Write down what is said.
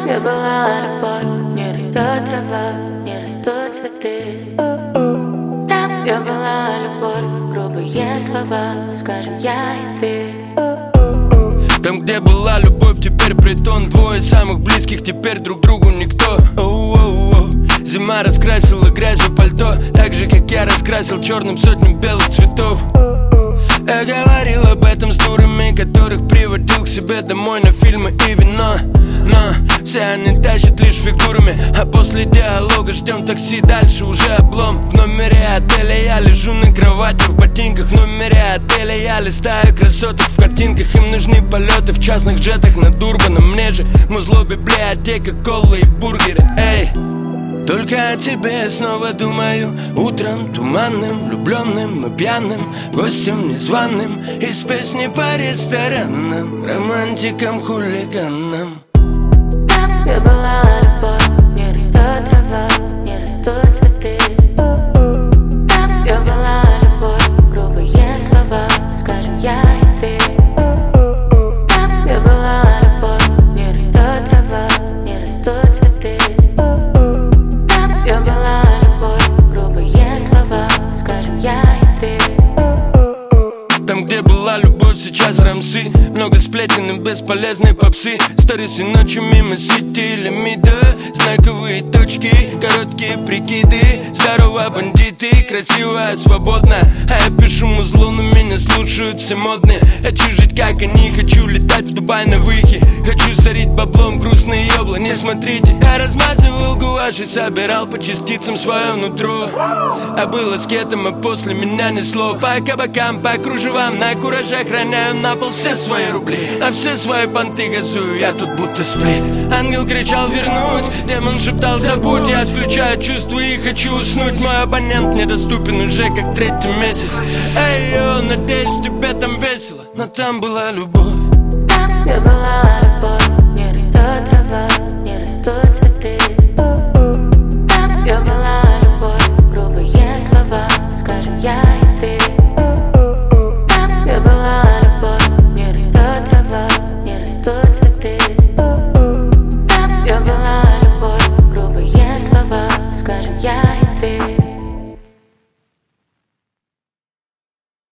где была любовь, не растет трава, не растут цветы. Там, где была любовь, грубые слова, скажем я и ты. Там, где была любовь, теперь притон. Двое самых близких, теперь друг другу никто. Зима раскрасила грязью пальто, так же, как я раскрасил черным сотням белых цветов. Я говорил об этом с дурами, которых приводил к себе домой на фильмы и вино. Но все они тащат лишь фигурами, а после диалога ждем такси, дальше уже облом. В номере отеля я лежу на кровати в ботинках. В номере отеля я листаю красоток в картинках. Им нужны полеты в частных джетах над Урбаном. Мне же музло, библиотека, колы и бургеры. Эй, только о тебе снова думаю. Утром туманным, влюбленным и пьяным, гостем незваным из песни по ресторанам, романтикам, хулиганам. Там, где была любовь, не растет трава, не растут цветы. Там, где была любовь, грубые слова, скажем я и ты. Там, где была любовь, не растет трава, не растут цветы. Там, где была любовь, грубые слова, скажем я и ты. Там, где была любовь, сейчас рамсы. Много сплетен и бесполезной попсы. Сторисы ночью мимо сити лимита. Знаковые точки, короткие прикиды. Здорово, бандиты, красивая, свободная. А я пишу музлу, но меня слушают все модные. Хочу жить как они, хочу летать в Дубай на выхе. Хочу сорить баблом грустные ёбла, не смотрите. Я размазывал гуашь и собирал по частицам свое нутро. А был аскетом, а после меня несло. По кабакам, по кружевам, на куражах роняю на пол все свои рубли. На все свои понты газую, я тут будто сплит. Ангел кричал вернуть, демон шептал забудь. Я отключаю чувства и хочу уснуть. Мой абонент недоступен уже как третий месяц. Эй, йо, надеюсь тебе там весело, но там была любовь. Там, где была любовь,